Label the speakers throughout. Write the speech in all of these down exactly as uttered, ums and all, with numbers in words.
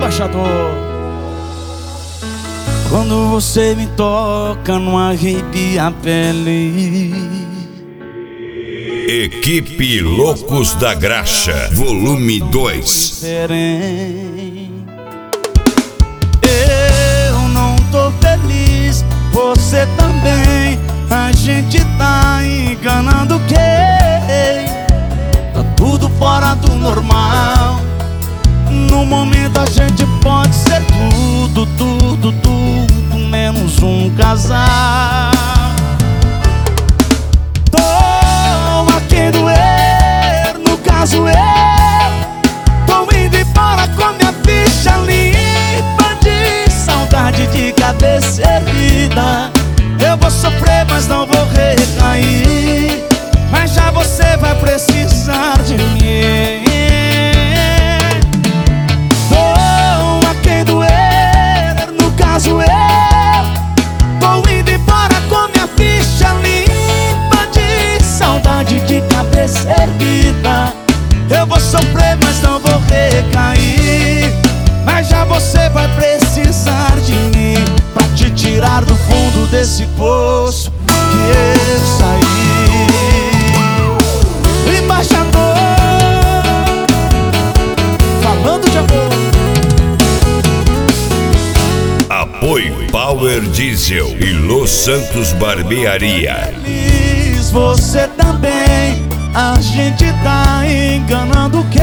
Speaker 1: embaixador. Quando você me toca, não arrepia a pele.
Speaker 2: Equipe Loucos da Graxa, volume dois.
Speaker 1: Eu não tô feliz, você também. A gente tá enganando quem? Tá tudo fora do normal. No momento a gente pode ser tudo, tudo, tudo, menos um casal. Tô a quem doer, no caso eu tô indo embora com minha ficha limpa de saudade, de cabeça erguida. Eu vou sofrer, mas não vou recair. Mas já você vai precisar de mim. Tô a quem doer, no caso eu tô indo embora com minha ficha limpa de saudade, de cabeça erguida. Eu vou sofrer, mas não vou recair. Mas já você vai precisar de mim pra te tirar do fundo desse poço que eu saí. O embaixador, falando de amor.
Speaker 2: Apoio Power Diesel e Los Santos Barbearia.
Speaker 1: Feliz, você também. A gente tá enganando quem?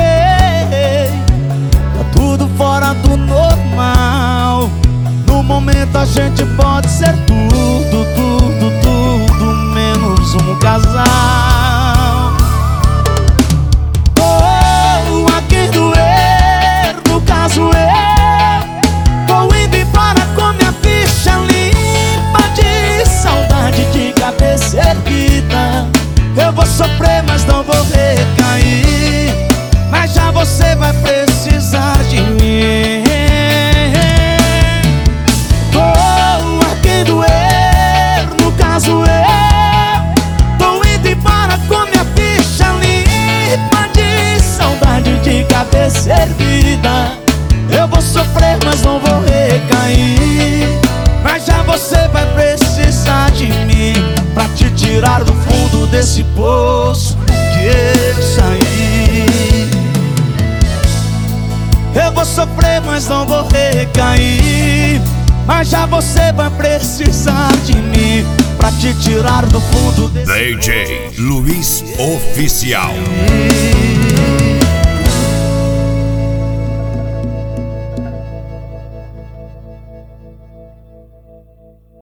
Speaker 1: Tá tudo fora do normal. No momento a gente pode ser tudo, tudo, tudo, menos um casal. Oh, a quem doer, no caso eu tô indo embora com minha ficha limpa de saudade, de cabeça erguida. Eu vou sofrer, mas não vou recair. Mas já você vai precisar de mim. Tô a quem doer, no caso eu tô indo embora com minha ficha limpa de saudade, de cabeça erguida. Eu vou sofrer, mas não vou recair. Mas já você vai precisar de mim pra te tirar do fundo desse poço que eu saí. Eu vou sofrer, mas não vou recair. Mas já você vai precisar de mim pra te tirar do fundo desse
Speaker 2: D J Luiz Oficial.
Speaker 1: poço.